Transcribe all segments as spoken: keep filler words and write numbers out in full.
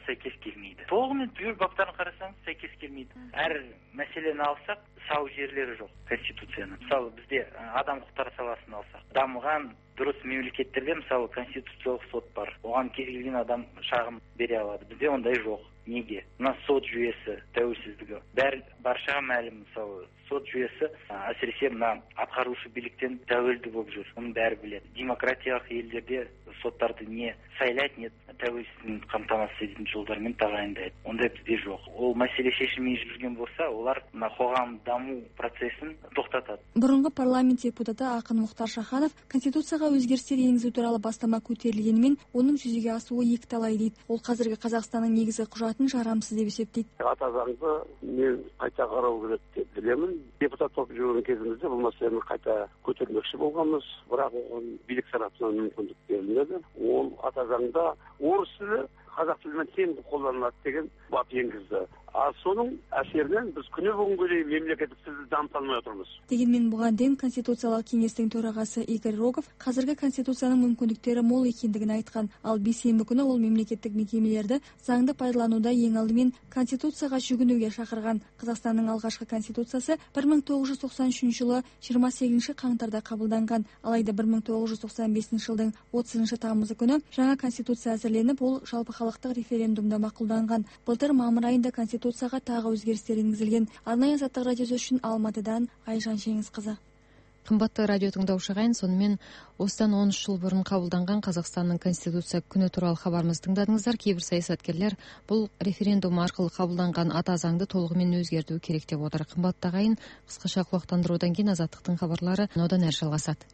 сәйкес келмейді. Толығымен түгел баптарын қарасаңыз сәйкес келмейді. Әр мәселені алсақ, сау жерлері жоқ конституцияның. Мысалы бізде адам құқықтары саласын алсақ, дамыған дұрыс мемлекеттерде мысалы конституциялық сот бар. Оған кез келген адам шағым бере алады. Бізде ондай жоқ. Неге? Мына сот жүйесі тәуелсіздігі. Бәр баршаға мәлім, мысалы сот жүйесі әсіресе мына атқарушы биліктен тәуелді болып жүр. Оны бәрі біледі. Демократиялық елдерде соттарды не сайлайды, не тәуелсіздігін қамтамасыз ететін жолдармен тағайындайды. Ондай бізде жоқ. Ол мәселе шешілмей жүрген болса, олар мына қоғам даму процесін тоқтатады. Бұрынғы парламент депутаты Ақын Мұхтар Шаханов конституцияға өзгерістер енгізу туралы бастама көтерілгенімен, оның жүзеге асуы екіталай дейді. Ол қазіргі Қазақстанның негізгі құжатын жарамсыз деп есептейді. Ата заңды мен қайта қарау керек деп білемін. Депутат болып жүрген кезімізде бұл мәселені қайта көтермекші болғанбыз, бірақ оған билік тарапынан мүмкіндік берілмеді. Ол ата заңда орыс тілі қазақ тілімен тең қолданылады деген бап енгізді. А соның әсерінен біз күні бүгінге дейін мемлекеттік тілді дамыта алмай отырмыз. Дегенмен бұған дейін Конституциялық кеңестің төрағасы Игорь Рогов қазіргі конституцияның мүмкіндіктері мол екендігін айтқан. Ал бейсенбі күні ол мемлекеттік мекемелерді заңды пайдалануда ең алдымен конституцияға жүгінуге шақырған. Қазақстанның алғашқы конституциясы бір мың тоғыз жүз тоқсан үшінші жылы жиырма сегізінші қаңтарда қабылданған. Алайда бір мың тоғыз жүз тоқсан бесінші жылдың отызыншы тамызы күні жаңа конституция әзірленіп, ол жалпыхалықтық референдумда мақұлданған. Былтыр мамыр айында конституцияға тағы өзгерістер енгізілген. Арнайы Азаттық радиосы үшін Алматыдан Айжан Жеңісқызы. Қымбатты радио тыңдаушығайын, сонымен осыдан он үш жыл бұрын қабылданған Қазақстанның Конституция күні туралы хабарымызды тыңдадыңыздар. Кейбір саясаткерлер бұл референдум арқылы қабылданған ата заңды толығымен өзгерту керек деп отыр. Қымбатты ағайын, қысқаша құлақтандырудан кейін Азаттықтың хабарлары одан әрі жалғасады.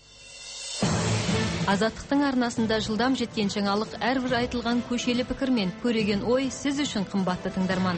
Азаттықтың арнасында жылдам жеткен жаңалық әрбір айтылған көшелі пікір мен көреген ой сіз үшін қымбатты тыңдарман.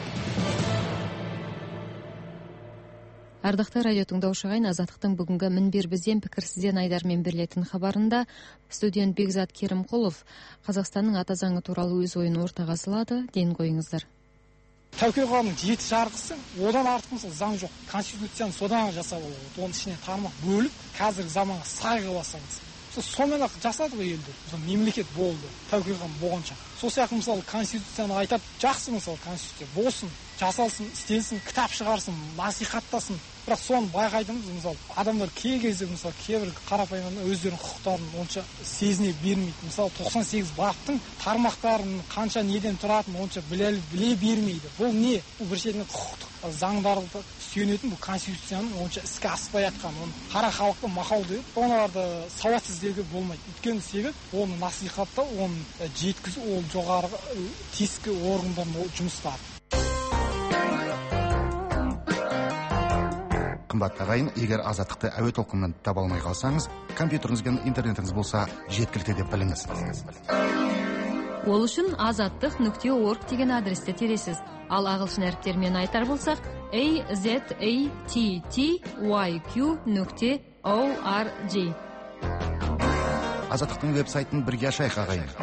Ардақты радио тыңдаушығайын, Азаттықтың бүгінгі мінбер бізден пікір сізден айдармен берілетін хабарында студент Бекзат Керімқұлов Қазақстанның ата заңы туралы өз ойын ортаға салады. Ден қойыңыздар. Тәуке қоғамның жеті жарғысы, одан артық мысалы заң жоқ. Конституцияны содан жасап алу, оның ішіне тармақ бөліп, қазіргі заманға сай қыла салыңыз. Сонымен ақ жасады ғой елді. Мемлекет болды, тәуке қоғам болғанша. Сол сияқты мысалы конституцияны айтады, жақсы мысалы конституция болсын, жасалсын, істелсін, кітап шығарсын, насихаттасын. Бірақ соны байқайтынымыз, мысалы адамдар кей кезде мысалы кейбір қарапайым өздерінің құқықтарын онша сезіне бермейді. Мысалы тоқсан сегіз баптың тармақтарын қанша неден тұратынын онша біле, біле бермейді. Бұл не? Бұл бір шетінен құқықтық заңдарды сүйенетін, бұл конституцияның онша іске аспай жатқан, оны қара халықты мақал деп, оларды сауатсыз деуге болмайды. Өйткені себеп оны насихаттау, оны жеткізу, ол жоғарғы тиісті органдардың жұмыстары. Қымбатты ағайын, егер Азаттықты әуе толқынынан таба алмай қалсаңыз, компьютеріңіз бен интернетіңіз болса жеткілікті деп біліңіз. Ол үшін азаттық нүкте орг деген адресті тересіз. Ал ағылшын әріптермен айтар болсақ, a z a t t y q нүкте org. Азаттықтың веб-сайтын бірге ашайық ағайын.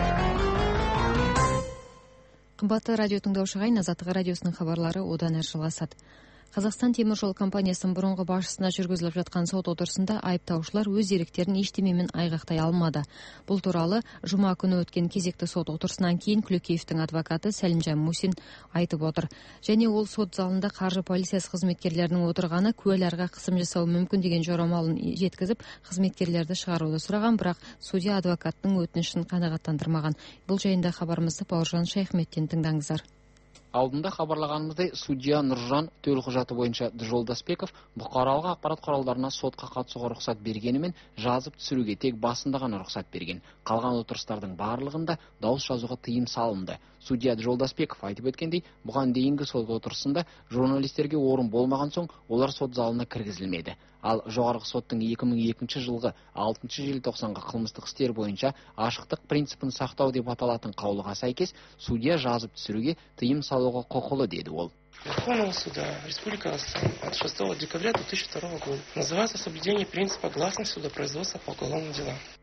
Қымбатты радио тыңдаушығайын, Азаттық радиосының хабарлары одан әрі жалғасады. Қазақстан темір жол компаниясының бұрынғы басшысына жүргізіліп жатқан сот отырысында айыптаушылар өз деректерін ештемемен айғақтай алмады. Бұл туралы жұма күні өткен кезекті сот отырысынан кейін Күлекеевтің адвокаты Сәлімжан Мусин айтып отыр. Және ол сот залында қаржы полициясы қызметкерлерінің отырғаны куәларға қысым жасау мүмкін деген жорамалын жеткізіп, қызметкерлерді шығаруды сұраған, бірақ судья адвокаттың өтінішін қанағаттандырмаған. Бұл жайында хабарымызды Бауыржан Шайхметтен тыңдаңыздар. Алдында хабарлағанымыздай, судья Нұржан төлқұжаты бойынша Жолдасбеков бұқаралық ақпарат құралдарына сотқа қатысуға рұқсат бергенімен жазып түсіруге тек басында ғана рұқсат берген. Қалған отырыстардың барлығында дауыс жазуға тыйым салынды. Судья Жолдасбеков айтып өткендей, бұған дейінгі сот отырысында журналистерге орын болмаған соң, олар сот залына кіргізілмеді. Ал жоғарғы соттың екі мың екінші жылғы алтыншы желтоқсанға қылмыстық істер бойынша ашықтық принципін сақтау деп аталатын қаулыға сәйкес, судья жазып түсіруге тыйым салуға құқылы, деді ол. Верховного суда Республики Казахстан от шестого декабря две тысячи второго года называется соблюдение принципа гласности судопроизводства по уголовным делам.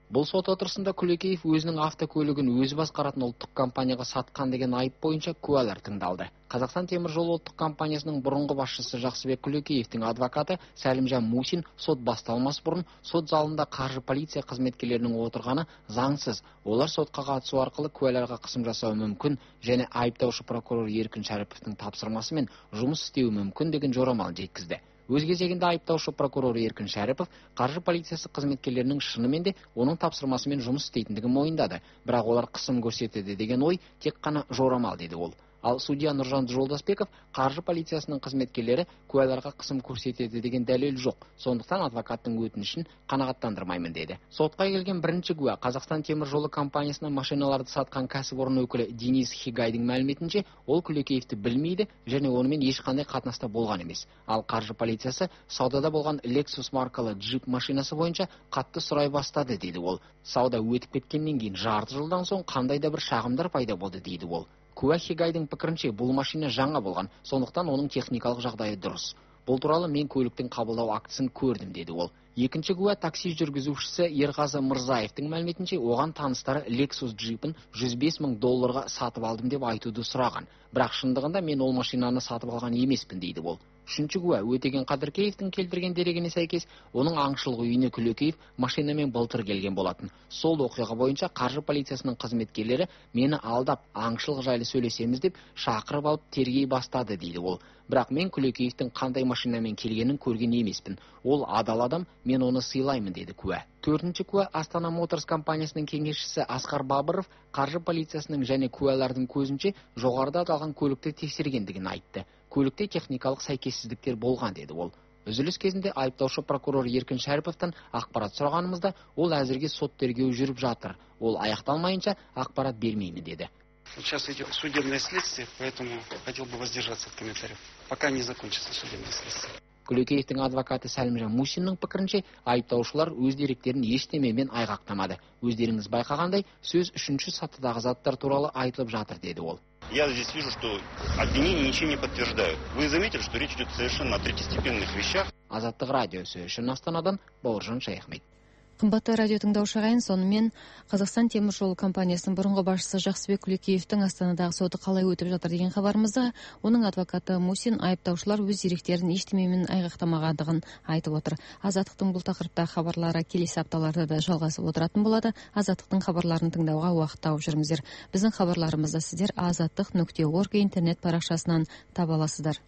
Бұл сот отырысында Күлекеев өзінің автокөлігін өзі басқаратын ұлттық компанияға сатқан деген айып бойынша куәлар тыңдалды. Қазақстан темір жолы ұлттық компаниясының бұрынғы басшысы Жақсыбек Күлекеевтің адвокаты Сәлімжан Мусин сот басталмас бұрын сот залында қаржы полиция қызметкерлерінің отырғаны заңсыз. Олар сотқа қатысу арқылы куәларға қысым жасауы мүмкін және айыптаушы прокурор Еркін Шәріповтің тапсырмасымен жұмыс істеуі мүмкін деген жорамал жеткізді. Өз кезегінде айыптаушы прокурор Еркін Шәріпов қаржы полициясы қызметкерлерінің шынымен де оның тапсырмасымен жұмыс істейтіндігін мойындады, бірақ олар қысым көрсетеді деген ой тек қана жорамал деді ол. Ал судья Нұржан Жолдасбеков қаржы полициясының қызметкерлері куәларға қысым көрсетеді деген дәлел жоқ. Сондықтан адвокаттың өтінішін қанағаттандырмаймын деді. Сотқа келген бірінші куә Қазақстан темір жолы компаниясына машиналарды сатқан кәсіпорын өкілі Денис Хигайдың мәліметінше, ол Күлекеевті білмейді және онымен ешқандай қатынаста болған емес. Ал қаржы полициясы саудада болған Lexus маркалы джип машинасы бойынша қатты сұрай бастады дейді ол. Сауда өтіп кеткеннен кейін жарты жылдан соң қандай да бір шағымдар пайда болды дейді ол. Куә Хигайдың пікірінше бұл машина жаңа болған, сондықтан оның техникалық жағдайы дұрыс. Бұл туралы мен көліктің қабылдау актісін көрдім деді ол. Екінші куә такси жүргізушісі Ерғазы Мырзаевтың мәліметінше, оған таныстары Lexus джипін жүз бес мың долларға сатып алдым деп айтуды сұраған. Бірақ шындығында мен ол машинаны сатып алған емеспін дейді ол. Үшінші куә Өтеген Қадыркеевтің келтірген дерегіне сәйкес, оның аңшылық үйіне Күлекеев машинамен былтыр келген болатын. Сол оқиға бойынша қаржы полициясының қызметкерлері мені алдап, аңшылық жайлы сөйлесеміз деп шақырып алып тергей бастады дейді ол. Бірақ мен Күлекеевтің қандай машинамен келгенін көрген емеспін. Ол адал адам, мен оны сыйлаймын деді куә. Төртінші куә Астана Моторс компаниясының кеңесшісі Асқар Бабыров қаржы полициясының және куәлардың көзінше жоғарыда аталған көлікті тексергендігін айтты. Көлікте техникалық сәйкессіздіктер болған деді ол. Үзіліс кезінде айыптаушы прокурор Еркін Шәріповтан ақпарат сұрағанымызда, ол әзірге сот тергеуі жүріп жатыр. Ол аяқталмайынша ақпарат бермеймін деді. Сейчас идет судебное следствие, поэтому хотел бы воздержаться от комментариев, пока не закончится судебное следствие. Күлекеевтің адвокаты Сәлімжан Мусиннің пікірінше, айыптаушылар өз деректерін ештемемен айғақтамады. Өздеріңіз байқағандай, сөз үшінші сатыдағы заттар туралы айтылып жатыр деді ол. Я здесь вижу, что обвинения ничего не подтверждают. Вы заметили, что речь идет совершенно о третьестепенных вещах? Азаттық радиосы үшін Астанадан Бауыржан Шаяхмет. Қымбатты радио тыңдаушы ағайын, сонымен Қазақстан темір жолы компаниясының бұрынғы басшысы Жақсыбек Күлекеевтің Астанадағы соты қалай өтіп жатыр деген хабарымызда оның адвокаты Мусин айыптаушылар өз деректерін ештемемен айғақтамағандығын айтып отыр. Азаттықтың бұл тақырыпта хабарлары келесі апталарда да жалғасып отыратын болады. Азаттықтың хабарларын тыңдауға уақыт тауып жүріңіздер. Біздің хабарларымызды сіздер азаттық нүкте орг интернет парақшасынан таба аласыздар.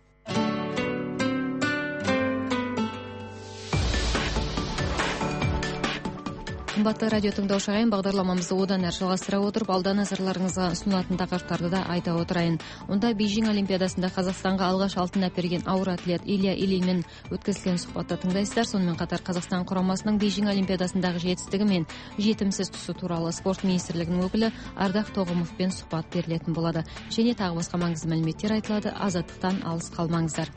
Қымбатты радио тыңдаушы ағайын, бағдарламамызды одан әрі жалғастыра отырып, алда назарларыңызға ұсынылатын тақырыптарды да айта отырайын. Онда Бейжің Олимпиадасында Қазақстанға алғаш алтын әперген ауыр атлет Илья Ильинмен өткізілген сұхбатты тыңдайсыздар. Сонымен қатар Қазақстан құрамасының Бейжің Олимпиадасындағы жетістігі мен жетімсіз тұсы туралы спорт министрлігінің өкілі Ардақ Тоғымовпен сұхбат берілетін болады. Және тағы басқа маңызды мәліметтер айтылады. Азаттықтан алыс қалмаңыздар.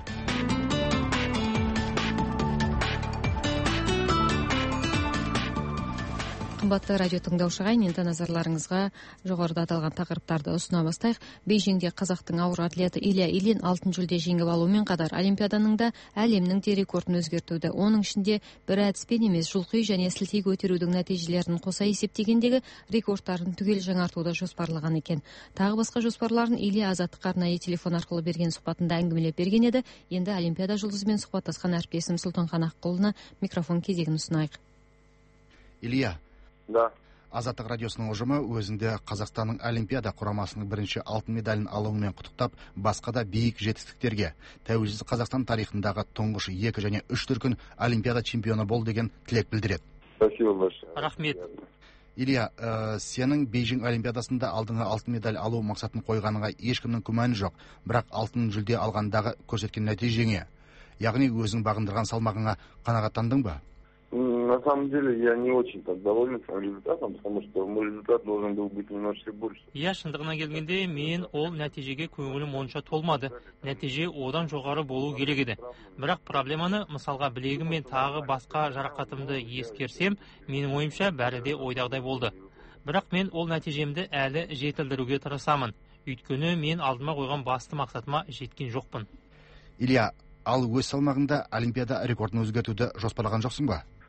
Қымбатты радио тыңдаушы ағайын, енді назарларыңызға жоғарыда аталған тақырыптарды ұсына бастайық. Бейжіңде қазақтың ауыр атлеті Илья Ильин алтын жүлде жеңіп алуымен қатар Олимпиаданың да әлемнің де рекордын өзгертуді. Оның ішінде бір әдіспен емес, жұлқи және сілтей көтерудің нәтижелерін қоса есептегендегі рекордтарын түгел жаңартуды жоспарлаған екен. Тағы басқа жоспарларын Илья Азаттыққа арнайы телефон арқылы берген сұхбатында әңгімелеп берген еді. Енді Олимпиада жұлдызымен сұхбаттасқан әріптесім Сұлтанхан Аққұлына микрофон кезегін ұсынайық. Илья, Да. Азаттық радиосының ұжымы өзінде Қазақстанның Олимпиада құрамасының бірінші алтын медалін алуымен құттықтап, басқа да биік жетістіктерге, тәуелсіз Қазақстан тарихындағы тұңғыш екі және үш дүркін Олимпиада чемпионы бол деген тілек білдіреді. Спасибо большое. Рахмет. Илья, ә, сенің Бейжің Олимпиадасында алдыңа алтын медаль алу мақсатын қойғаныңа ешкімнің күмәні жоқ, бірақ алтын жүлде алғандағы көрсеткен нәтижеңе, яғни өзің бағындырған салмағыңа қанағаттандың ба? На самом деле я не очень так доволен своим результатом, потому что мой результат должен был быть немножко больше. Я шындығына келгенде мен ол нәтижеге көңілім онша толмады. Нәтиже одан жоғары болу керек еді. Бірақ проблеманы, мысалға білегім мен тағы басқа жарақатымды ескерсем, менің ойымша бәрі де ойдағыдай болды. Бірақ мен ол нәтижемді әлі жетілдіруге тырысамын. Өйткені мен алдыма қойған басты мақсатыма жеткен жоқпын. Илья, ал өз салмағында Олимпиада рекордын өзгертуді жоспарлаған жоқсың ба?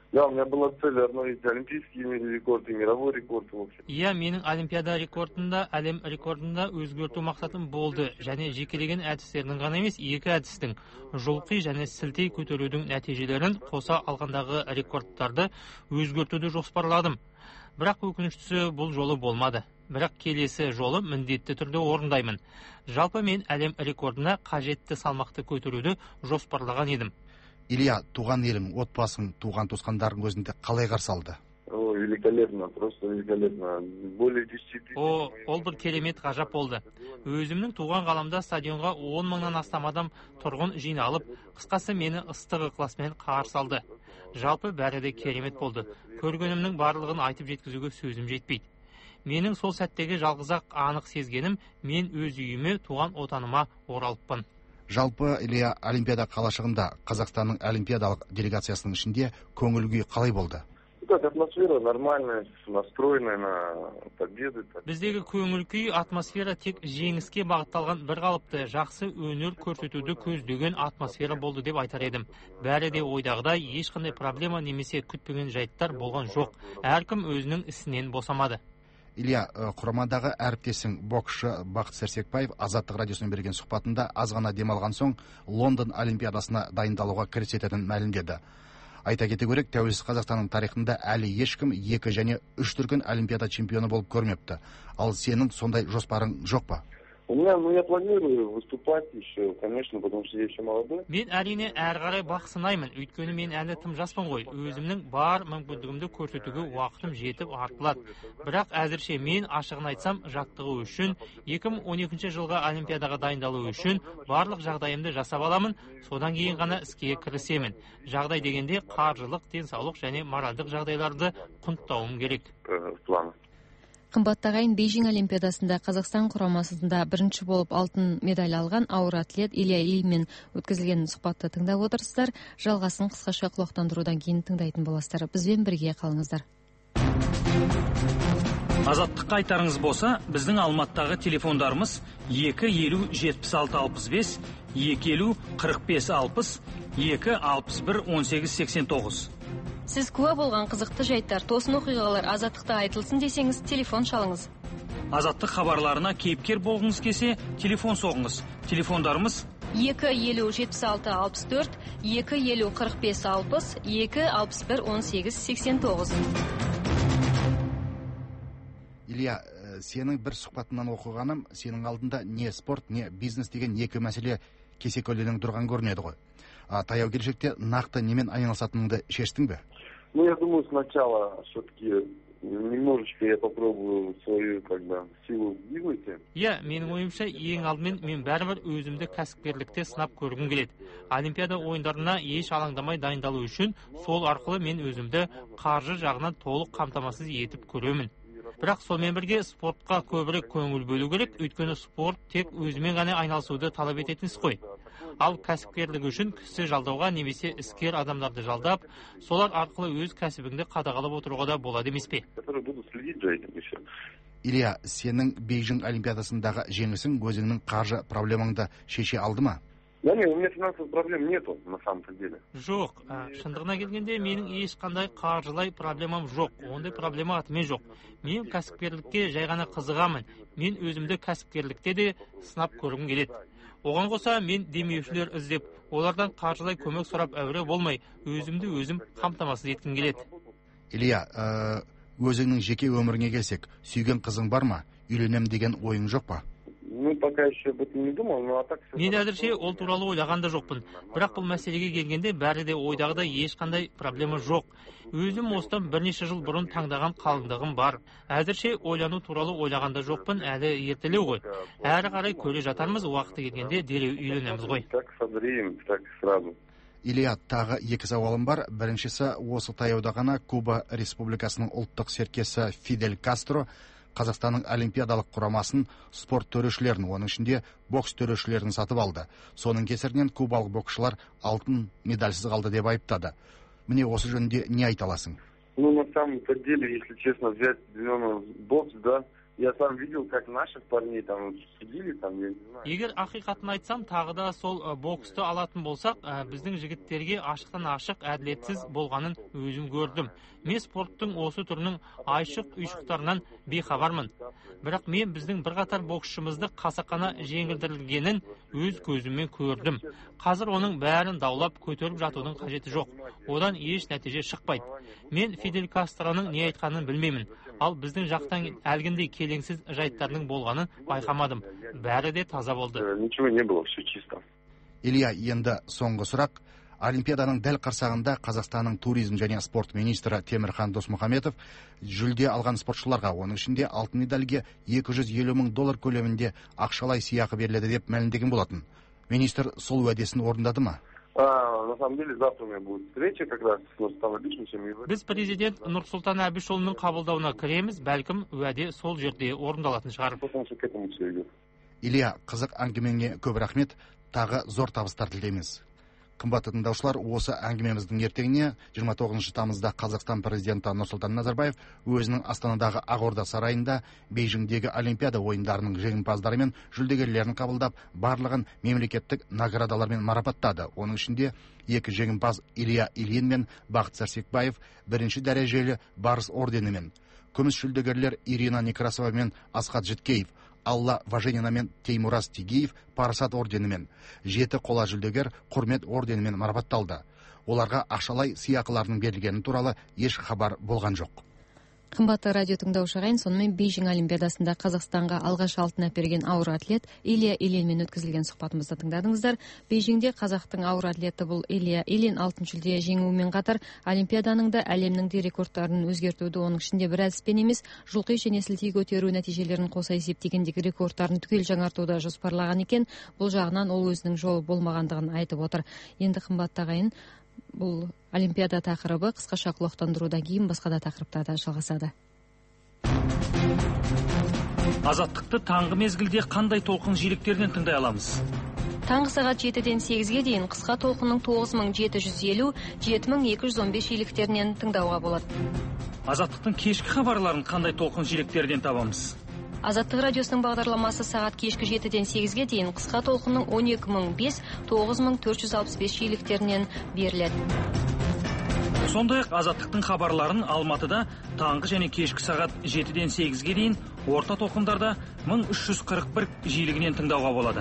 Да, у меня была цель обновить олимпийский рекорд и мировой рекорд. Иә, менің олимпиада рекордында, әлем рекордында өзгерту мақсатым болды. Және жекелеген әдістердің ғана емес, екі әдістің жұлқи және сілтей көтерудің нәтижелерін қоса алғандағы рекордтарды өзгертуді жоспарладым. Бірақ өкініштісі бұл жолы болмады. Бірақ келесі жолы міндетті түрде орындаймын. Жалпы мен әлем рекордына қажетті салмақты көтеруді жоспарлаған едім. Илья, туған елің, отбасың, туған туысқандарың өзінде қалай қарсы алды? О, великолепно, просто великолепно. Более десяти тысяч. О, ол бір керемет ғажап болды. Өзімнің туған қаламда стадионға он мыңнан астам адам тұрғын жиналып, қысқасы мені ыстық ықыласымен қарсы алды. Жалпы бәрі де керемет болды. Көргенімнің барлығын айтып жеткізуге сөзім жетпейді. Менің сол сәттегі жалғыз-ақ анық сезгенім, мен өз үйіме, туған отаныма оралыппын. Жалпы Илья, олимпиада қалашығында Қазақстанның олимпиадалық делегациясының ішінде көңіл күй қалай болды? Так, атмосфера нормальная, настроенная на победу. Біздегі көңіл күй атмосфера тек жеңіске бағытталған бір қалыпты, жақсы өнер көрсетуді көздеген атмосфера болды деп айтар едім. Бәрі де ойдағыдай, ешқандай проблема немесе күтпеген жайттар болған жоқ. Әркім өзінің ісінен босамады. Илья, құрамадағы әріптесің боксшы Бақыт Сәрсекбаев Азаттық радиосына берген сұхбатында аз ғана демалған соң Лондон олимпиадасына дайындалуға кірісетінін мәлімдеді. Айта кете керек, тәуелсіз Қазақстанның тарихында әлі ешкім екі және үш дүркін олимпиада чемпионы болып көрмепті. Ал сенің сондай жоспарың жоқ па? У меня, ну, я планирую выступать еще, конечно, потому что я еще молодой. Мен әрине әрі қарай бақ сынаймын, өйткені мен әлі тым жаспын ғой. Өзімнің бар мүмкіндігімді көрсетуге уақытым жетіп артылады. Бірақ әзірше мен ашығын айтсам, жаттығу үшін екі мың он екінші жылға олимпиадаға дайындалу үшін барлық жағдайымды жасап аламын, содан кейін ғана іске кірісемін. Жағдай дегенде қаржылық, денсаулық және моральдық жағдайларды құнттауым керек. План. Қымбатты ағайын, Бейжің олимпиадасында Қазақстан құрамасында бірінші болып алтын медаль алған ауыр атлет Илья Ильинмен өткізілген сұхбатты тыңдап отырсыздар. Жалғасын қысқаша құлақтандырудан кейін тыңдайтын боласыздар. Бізбен бірге қалыңыздар. Азаттыққа айтарыңыз болса, біздің Алматыдағы телефондарымыз екі елу жетпіс алты алпыс бес, екі елу қырық бес алпыс, екі алпыс бір он сегіз сексен тоғыз. Сіз куә болған қызықты жайттар, тосын оқиғалар Азаттықта айтылсын десеңіз, телефон шалыңыз. Азаттық хабарларына кейіпкер болғыңыз келсе, телефон соғыңыз. Телефондарымыз екі елу жетпіс алты алпыс төрт, екі елу қырық бес алпыс, екі алпыс бір он сегіз сексен тоғыз. Илья, сенің бір сұхбатынан оқығаным, сенің алдында не спорт, не бизнес деген екі мәселе кесекөленің тұрған көрінеді ғой. Таяу келешекте нақты немен айналысатыныңды шештің бе? Ну, я думаю, сначала все-таки немножечко я попробую свою, как бы, силу в бизнесе. Иә, менің ойымша, ең алдымен мен бәрібір өзімді кәсіпкерлікте сынап көргім келеді. Олимпиада ойындарына еш алаңдамай дайындалу үшін сол арқылы мен өзімді қаржы жағынан толық қамтамасыз етіп көремін. Бірақ сонымен бірге спортқа көбірек көңіл бөлу керек, өйткені спорт тек өзімен ғана айналысуды талап ететін іс қой. Ал кәсіпкерлік үшін кісі жалдауға немесе іскер адамдарды жалдап, солар арқылы өз кәсібіңді қадағалап отыруға да болады емес пе? Илья, сенің Бейжің олимпиадасындағы жеңісің өзіңнің қаржы проблемаңды шеше алды ма? Да нет, у меня финансовых проблем нету, на самом-то деле. Жоқ, шындығына келгенде менің ешқандай қаржылай проблемам жоқ, ондай проблема атымен жоқ. Мен кәсіпкерлікке жай ғана қызығамын. Мен өзімді кәсіпкерлікте де сынап көргім келеді. Оған қоса мен демеушілер іздеп, олардан қаржылай көмек сұрап әуре болмай, өзімді өзім қамтамасыз еткім келеді. Илья, өзіңнің жеке өміріңе келсек, сүйген қызың бар ма? Үйленем деген ойың жоқ па? Ну, пока еще об этом не думал, но а так... Мен әзірше ол туралы ойлаған да жоқпын. Бірақ бұл мәселеге келгенде бәрі де ойдағыдай ешқандай проблема жоқ. Өзім осыдан бірнеше жыл бұрын таңдаған қалыңдығым бар. Әзірше ойлану туралы ойлаған да жоқпын, әлі ертелеу ғой. Әрі қарай көре жатармыз, уақыты келгенде дереу үйленеміз ғой. Так созреем, так сразу. Илья, тағы екі сауалым бар. Біріншісі, осы таяуда ғана Куба Республикасының ұлттық серкесі Фидель Кастро Қазақстанның олимпиадалық құрамасын спорт төрешілерін, оның ішінде бокс төрешілерін сатып алды. Соның кесірінен кубалық боксшылар алтын медальсіз қалды деп айыптады. Міне осы жөнінде не айта аласың? Ну, на самом деле, если честно, взять зеленый бокс, да, Я сам видел, как наших парней там судили, там, я не знаю. Егер ақиқатын айтсам, тағы да сол боксты алатын болсақ, біздің жігіттерге ашықтан ашық әділетсіз болғанын өзім көрдім. Мен спорттың осы түрінің айшық үйшықтарынан бейхабармын. Бірақ мен біздің бірқатар боксшымызды қасақана жеңілдірілгенін өз көзіммен көрдім. Қазір оның бәрін даулап көтеріп жатудың қажеті жоқ. Одан еш нәтиже шықпайды. Мен Фидель Кастроның не айтқанын білмеймін. Ал біздің жақтан әлгіндей келеңсіз жайттардың болғанын байқамадым. Бәрі де таза болды. Ничего не было, все чисто. Илья, енді соңғы сұрақ. Олимпиаданың дәл қарсағында Қазақстанның туризм және спорт министрі Темірхан Досмұхамедов жүлде алған спортшыларға, оның ішінде алтын медальге екі жүз елу мың доллар көлемінде ақшалай сыйақы беріледі деп мәлімдеген болатын. Министр сол уәдесін орындады ма? А, на самом деле, завтра у меня будет встреча как раз с Нұрсұлтан Әбішевичем. Біз президент Нұрсұлтан Әбішұлының қабылдауына кіреміз, бәлкім уәде сол жерде орындалатын шығар. Илья, қызық әңгімеңе көп рахмет, тағы зор табыстар тілейміз. Қымбатты тыңдаушылар, осы әңгімеміздің ертеңіне жиырма тоғызыншы тамызда Қазақстан президенті Нұрсұлтан Назарбаев өзінің Астанадағы Ақорда сарайында Бейжіңдегі Олимпиада ойындарының жеңімпаздары мен жүлдегерлерін қабылдап, барлығын мемлекеттік наградалармен марапаттады. Оның ішінде екі жеңімпаз Илья Ильин мен Бақыт Сәрсекбаев бірінші дәрежелі Барыс орденімен, күміс жүлдегерлер Ирина Некрасова мен Асхат Жіткеев, Алла Важенина мен Теймураз Тигиев Парасат орденімен, жеті қола жүлдегер құрмет орденімен марапатталды. Оларға ақшалай сыйақыларының берілгені туралы еш хабар болған жоқ. Қымбатты радио тыңдаушы ағайын, сонымен Бейжің Олимпиадасында Қазақстанға алғаш алтын әперген ауыр атлет Илья Ильинмен өткізілген сұхбатымызды тыңдадыңыздар. Бейжіңде қазақтың ауыр атлеті бұл Илья Ильин алтын жүлде жеңуімен қатар Олимпиаданың да әлемнің де рекордтарын өзгертуді, оның ішінде бір әдіспен емес, жұлқи және сілтей көтеру нәтижелерін қоса есептегендегі рекордтарын түгел жаңартуды жоспарлаған екен. Бұл жағынан ол өзінің жолы болмағандығын айтып отыр. Енді қымбатты ағайын, бұл Олимпиада тақырыбы қысқаша құлақтандырудан кейін басқа да тақырыптарда жалғасады. Азаттықты таңғы мезгілде қандай толқын жиіліктерінен тыңдай аламыз? Таңғы сағат жетіден сегізге дейін қысқа толқынның тоғыз мың жеті жүз елу - жеті мың екі жүз он бес жиіліктерінен тыңдауға болады. Азаттықтың кешкі хабарларын қандай толқын жиіліктерінен табамыз? Азаттық радиосының бағдарламасы сағат кешкі жетіден сегізге дейін қысқа толқынның он екі мың бес - тоғыз мың төрт жүз алпыс бес жиіліктерінен беріледі. Сондай-ақ Азаттықтың хабарларын Алматыда таңғы және кешкі сағат жетіден сегізге дейін, орта толқындарда мың үш жүз қырық бір жиілігінен тыңдауға болады.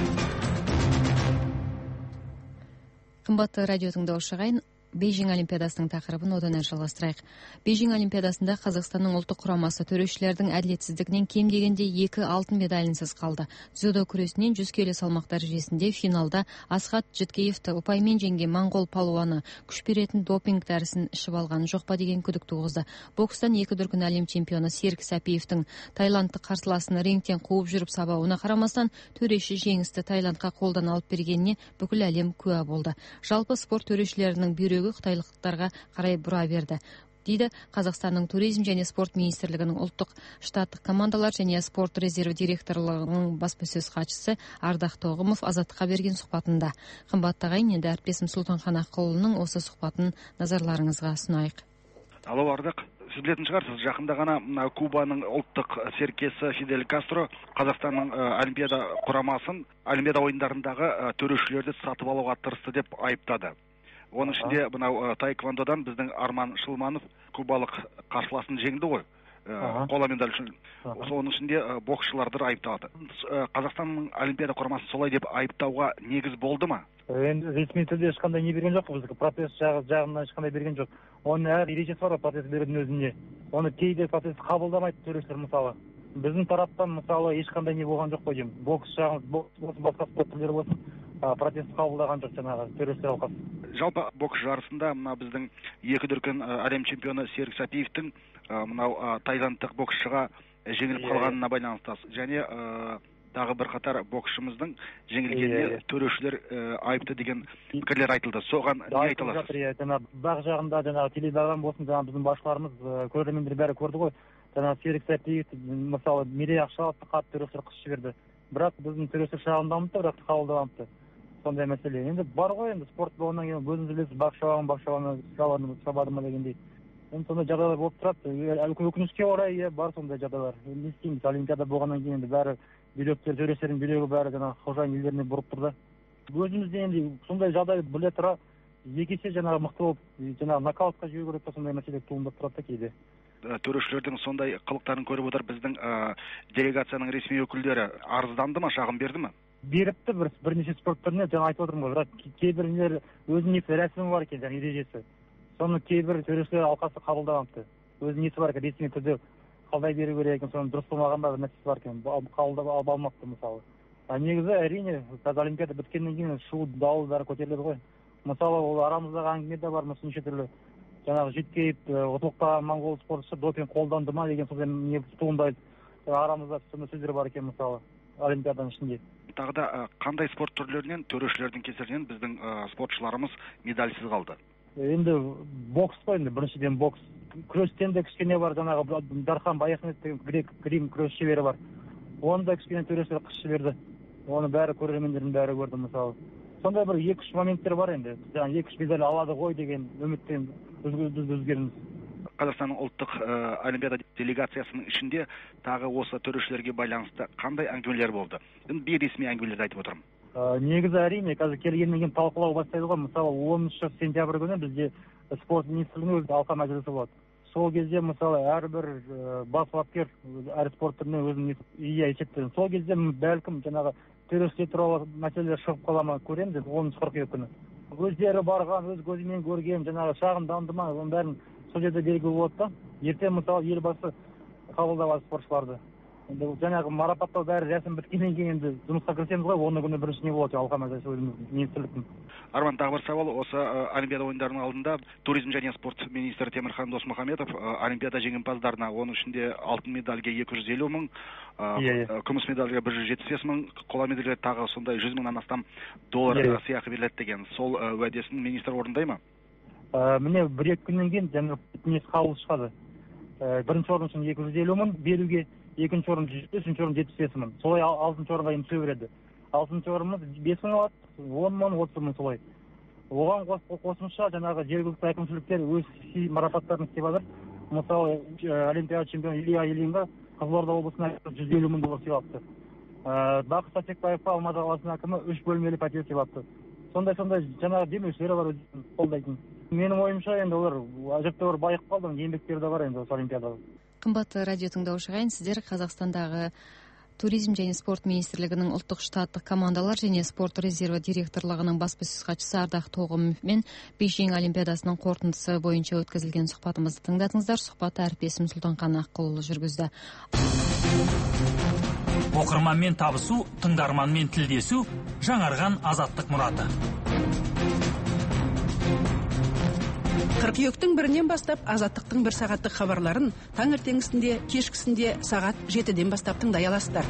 Қымбатты радио тыңдаушы ағайын, Бейжің Олимпиадасының тақырыбын одан әрі жалғастырайық. Бейжің Олимпиадасында Қазақстанның ұлттық құрамасы төрешілердің әділетсіздігінен кем дегенде екі алтын медалінсіз қалды. Дзюдо күресінен жүз келі салмақ дәрежесінде финалда Асхат Жіткеевті ұпаймен жеңген моңғол палуаны күш беретін допинг дәрісін ішіп алған жоқ па деген күдік туғызды. Бокстан екі дүркін әлем чемпионы Серік Сәпиевтің таиландтық қарсыласын рингтен қуып жүріп сабауына қарамастан, төреші жеңісті Таиландқа қолдан алып бергеніне бүкіл әлем куә болды. Жалпы спорт төрешілерінің бүйрегі қытайлықтарға қарай бұра берді, дейді Қазақстанның туризм және спорт министрлігінің ұлттық штаттық командалар және спорт резерві директорлығының баспасөз хатшысы Ардақ Тоғымов Азаттыққа берген сұхбатында. Қымбатты ағайын, енді әріптесім Сұлтанхан Аққұлының осы сұхбатын назарларыңызға ұсынайық. Алло, Ардақ. Сіз білетін шығарсыз, жақында ғана Кубаның ұлттық серкесі Фидель Кастро Қазақстанның Олимпиада құрамасын Олимпиада ойындарындағы төрешілерді сатып алуға тырысты деп айыптады. Оның ішінде мынау таэквондодан біздің Арман Шылманов кубалық қарсыласын жеңді ғой, қола медаль үшін. Оның ішінде боксшыларды айыптады. Қазақстанның Олимпиада құрамасы солай деп айыптауға негіз болды ма? Енді ресми түрде ешқандай не берген жоқ, біздікі процесс жағынан ешқандай берген жоқ. Оның әр ережесі бар процесс берудің өзінде. Оны кейде процесс қабылдамайды төрешілер мысалы. Біздің тараптан мысалы ешқандай не болған жоқ қой деймін. Бокс жағын, басқа спорт түрлері болсын, процесс қабылдаған жоқ жаңағы төрешілер алқасы. Жалпы бокс жарысында мына біздің екі дүркін әлем чемпионы Серік Сәпиевтің мынау таиландтық боксшыға жеңіліп қалғанына байланысты және тағы бір қатар боксшымыздың жеңілгеніне төрешілер айыпты деген пікірлер айтылды. Соған не айта аласыз? Бақ жағында жаңағы теледидардан болсын, жаңағы біздің басшыларымыз, көрермендер бәрі көрді ғой. Жаңағы Серік Сәпиев мысалы мерей ақшалатты қатты төрешілер қыс жіберді. Бірақ біздің төрешілер шағымдамыпты, бірақ қабылдамапты. Сондай мәселе. Енді бар ғой, енді спорт болғаннан кейін өзіңіз білесіз, бақ шабамын, бақ шабамын, шабады ма дегендей. енді сондай жағдайлар болып тұрады. Өкінішке орай иә бар сондай жағдайлар. Не істейміз, олимпиада болғаннан кейін енді бәрі бүйректер, төрештердің бүйрегі бәрі жаңағы қожайын елдеріне бұрып тұр да. Өзіміз де енді сондай жағдай біле тұра екі есе жаңағы мықты болып, жаңағы нокаутқа жіберу керек, сондай мәселе туындап тұрады да кейде. Төрешілердің сондай қылықтарын көріп отыр біздің делегацияның ресми өкілдері арызданды ма, шағым берді ме? Беріпті бір бірнеше спорт түріне, жаңа айтып отырмын ғой, бірақ кейбіреулер өзінің несі рәсімі бар екен, жаңағы ережесі. Соны кейбір төрешілер алқасы қабылдамапты. Өзінің несі бар екен, ресми түрде қалдай беру керек екен, соның дұрыс болмаған ба бір нәрсесі бар екен, қабылдап ала алмапты мысалы. А негізі әрине қазір олимпиада біткеннен кейін шу дауыл бәрі көтеріледі ғой. Мысалы ол арамыздағы әңгіме де бар, мысалы неше түрлі жаңағы жеткейіп ұтылықта моңғол спортшысы допинг қолданды ма деген сондай не туындайды. Арамызда сондай сөздер бар екен мысалы олимпиаданың ішінде. Тағы да қандай спорт түрлерінен, төрешілердің кесірінен біздің спортшыларымыз медальсіз қалды? Енді бокс қой, енді біріншіден бокс. Күрестен де кішкене бар, жаңағы Дархан Баяхмет деген грек грим күрес шебері бар. Оны да кішкене төрешілер қыс жіберді. Оны бәрі көрермендердің бәрі көрді мысалы. Сондай бір екі-үш моменттер бар енді. Жаңағы екі-үш медаль алады ғой деген үмітпен өзгеріміз. Қазақстанның ұлттық олимпиада делегациясының ішінде тағы осы төрешілерге байланысты қандай әңгімелер болды? Енді бейресми әңгімелерді айтып отырмын. Негізі әрине қазір келгеннен кейін талқылау бастайды ғой. Мысалы оныншы сентябрь күні бізде спорт министрлігінің өз алқа мәжілісі болады. Сол кезде мысалы әрбір бас бапкер әр спорт түріне өзінің идея есептеген. Сол кезде бәлкім жаңағы төрешілер туралы мәселелер шығып қала ма көреміз енді оныншы қыркүйек күні. Өздері барған, өз көзімен көрген, жаңағы шағымданды ма, оның бәрін сол жерде белгілі болады да. Ертең мысалы елбасы қабылдап спортшыларды. Енді жаңағы марапаттау бәрі рәсім біткеннен кейін енді жұмысқа кірісеміз ғой, оны күні бірінші не болады алқа мәжілісі өзіміздің министрліктің. Арман, тағы бір сауал, осы олимпиада ойындарының алдында туризм және спорт министрі Темірхан Досмұхамедов олимпиада жеңімпаздарына, оның ішінде алтын медальге екі жүз елу мың, күміс медальге бір жүз жетпіс бес мың, қола медальге тағы сондай жүз мыңнан астам доллар сыйақы беріледі деген. Сол уәдесін министр орындай ма? Міне бір-екі күннен кейін жаңағы қаулы шығады. Бірінші орын үшін екі жүз елу мың беруге, екінші орын жүз, үшінші орын жетпіс бес мың. Солай алтыншы орынға енді түсе береді. Алтыншы орынымыз бес мың алады, он мың, отыз мың солай. Оған қосымша жаңағы жергілікті әкімшіліктер өз марапаттарын істеп жатыр. Мысалы олимпиада чемпионы Илья Ильинға Қызылорда облысына жүз елу мың доллар сыйлапты. Бақыт Сатекбаевқа Алматы қаласының әкімі үш бөлмелі пәтер сыйлапты. Сондай-сондай жаңағы демеушілер бар өзін қолдайтын. Менің ойымша енді олар әжептәуір байып қалды, еңбектері де бар енді осы олимпиадада. Қымбатты радио тыңдаушы ағайын, сіздер Қазақстандағы туризм және спорт министрлігінің ұлттық штаттық командалар және спорт резерві директорлығының баспасөз хатшысы Ардақ Тоғымовпен Бейжің олимпиадасының қорытындысы бойынша өткізілген сұхбатымызды тыңдадыңыздар. Сұхбатты әріптесім Сұлтанқан Аққұлұлы жүргізді. Оқырманмен табысу, тыңдарманмен тілдесу, жаңарған азаттық мұраты. Қыркүйектің бірінен бастап азаттықтың бір сағаттық хабарларын таңертеңгісінде, кешкісінде сағат жетіден бастап тыңдай аласыздар.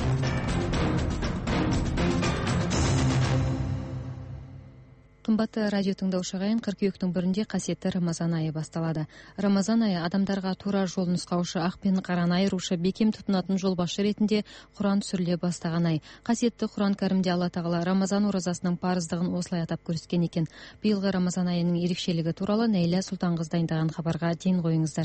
Қымбатты радио тыңдаушы ағайын, қыркүйектің бірінде қасиетті Рамазан айы басталады. Рамазан айы адамдарға тура жол нұсқаушы, ақ пен қараны айырушы, бекем тұтынатын жолбасшы ретінде Құран түсіріле бастаған ай. Қасиетті Құран кәрімде Алла тағала Рамазан оразасының парыздығын осылай атап көрсеткен екен. Биылғы Рамазан айының ерекшелігі туралы Нәйлә Сұлтанқыз дайындаған хабарға дейін қойыңыздар.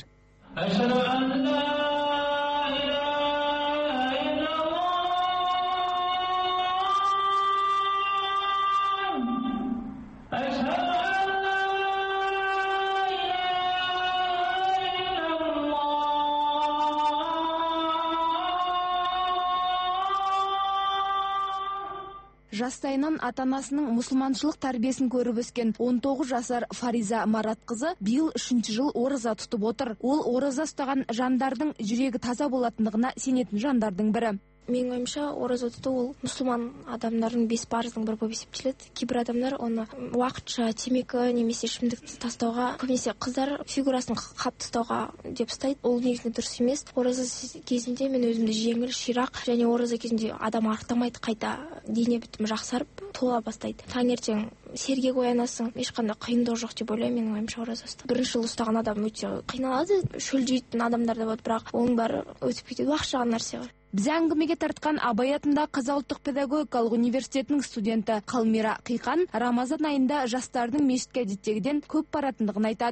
Жастайынан ата-анасының мұсылманшылық тәрбиесін көріп өскен он тоғыз жасар Фариза Маратқызы биыл үшінші жыл ораза тұтып отыр. Ол ораза ұстаған жандардың жүрегі таза болатындығына сенетін жандардың бірі. Менің ойымша, ораза тұту ол мұсылман адамдардың бес парыздың бірі болып есептеледі. Кейбір адамдар оны уақытша темекі немесе ішімдікті тастауға, көбінесе қыздар фигурасын қап тастауға деп ұстайды. Ол негізінде дұрыс емес. Ораза кезінде мен өзімді жеңіл, ширақ және ораза кезінде адам арықтамайды, қайта дене бітімі жақсарып тола бастайды. Таңертең сергек оянасың, ешқандай қиындығы жоқ деп ойлаймын. Менің ойымша ораза ұстау. Бірінші жыл ұстаған адам өте қиналады, шөлдейтін адамдар да болады, бірақ оның бәрі өтіп кетеді, уақытша нәрсе ғой. Біз әңгімеге тартқан Абай атындағы Қазақ ұлттық педагогикалық университетінің студенті Қалмира Қиқан Рамазан айында жастардың мешітке әдеттегіден көп баратындығын айтады.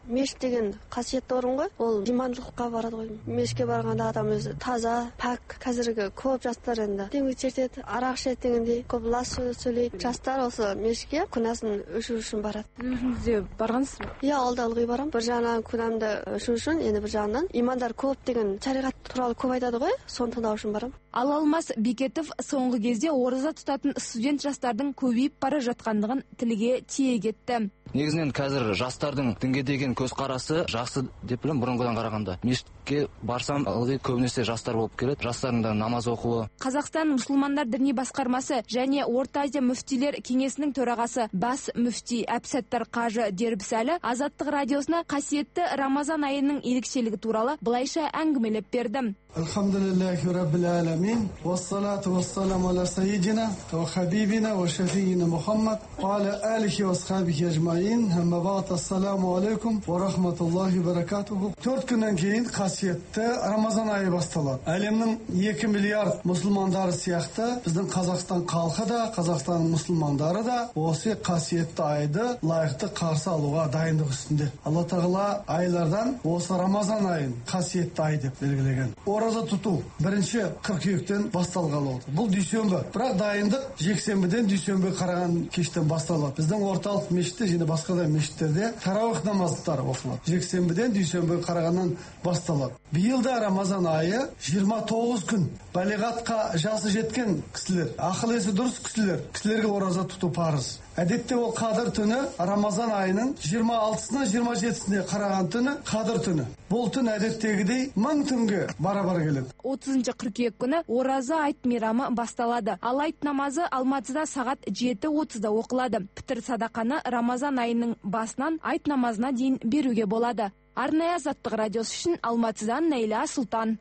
мешіт деген қасиетті орын ғой, ол имандылыққа барады ғой. Мешітке барғанда адам өзі таза, пәк. Қазіргі көп жастар енді темекі шертеді, арақ ішеді дегендей, көп лас сөйлейді. Жастар осы мешітке күнәсін өшіру үшін барады. Өзіңізде барғансыз ба? Иә, ол да ылғи барам. Бір жағынан күнәмді өшіру үшін, енді бір жағынан имандар көп деген шариғат туралы көп айтады ғой, соны тыңдау үшін барам. Ал Алмас Бекетов соңғы кезде ораза тұтатын студент жастардың көбейіп бара жатқандығын тілге тиек етті. Негізінен қазір жастардың дінге деген көзқарасы жақсы деп білем, бұрынғыдан қарағанда. Мешітке барсам, ылғи көбінесе жастар болып келеді, жастардың да намаз оқуы. Қазақстан мұсылмандар діни басқармасы және Орта Азия мүфтилер кеңесінің төрағасы бас мүфти Әбсаттар Қажы Дербісәлі Азаттық радиосына қасиетті Рамазан айының ерекшелігі туралы былайша әңгімелеп берді. Алхамдулиллахи раббил аламин, вассалату вассаламу аля саййидина ва хабибина ва шафиина Мухаммад ва аля алихи ва асхабихи ажмаин. Амма ба'д, ассаламу алейкум ва рахматуллахи ва баракатуху. Төрт күннен кейін қасиетті Рамазан айы басталады. Әлемнің екі миллиард мұсылмандары сияқты біздің Қазақстан халқы да, Қазақстан мұсылмандары да осы қасиетті айды лайықты қарсы алуға дайындық үстінде. Алла тағала айлардан осы Рамазан айын қасиетті ай деп белгілеген. Ораза тұту бірінші қыркүйектен басталғалы отыр. Бұл дүйсенбі. Бірақ дайындық жексенбіден дүйсенбі қараған кештен басталады. Біздің орталық мешітте және басқа да мешіттерде тарауих намаздары оқылады. Жексенбіден дүйсенбі қарағаннан басталады. Биылда Рамазан айы жиырма тоғыз күн. Балиғатқа жасы жеткен кісілер, ақыл есі дұрыс кісілер, кісілерге ораза тұту парыз. Әдетте ол Қадыр түні Рамазан айының жиырма алтысына жиырма жетісіне қараған түні Қадыр түні. Бұл түн әдеттегідей мың түнге бара-бар келеді. отызыншы қыркүйек күні ораза айт мейрамы басталады. Ал айт намазы Алматыда сағат жеті отызда оқылады. Пітір садақаны Рамазан айының басынан айт намазына дейін беруге болады. Арнайы Азаттық радиосы үшін Алматыдан Нәйла Сұлтан.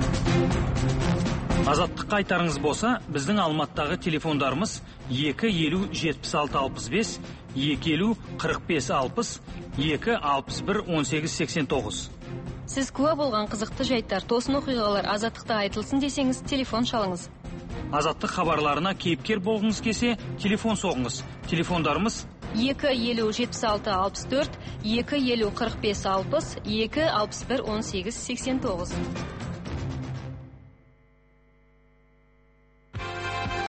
Азаттыққа айтарыңыз болса, біздің Алматыдағы телефондарымыз екі елу жетпіс алты алпыс бес, екі елу қырық бес алпыс, екі алпыс бір он сегіз сексен тоғыз. Сіз куә болған қызықты жайттар, тосын оқиғалар Азаттықта айтылсын десеңіз, телефон шалыңыз. Азаттық хабарларына кейіпкер болғыңыз келсе, телефон соғыңыз. Телефондарымыз екі елу жетпіс алты алпыс төрт, екі елу қырық бес алпыс, екі алпыс бір он сегіз сексен тоғыз.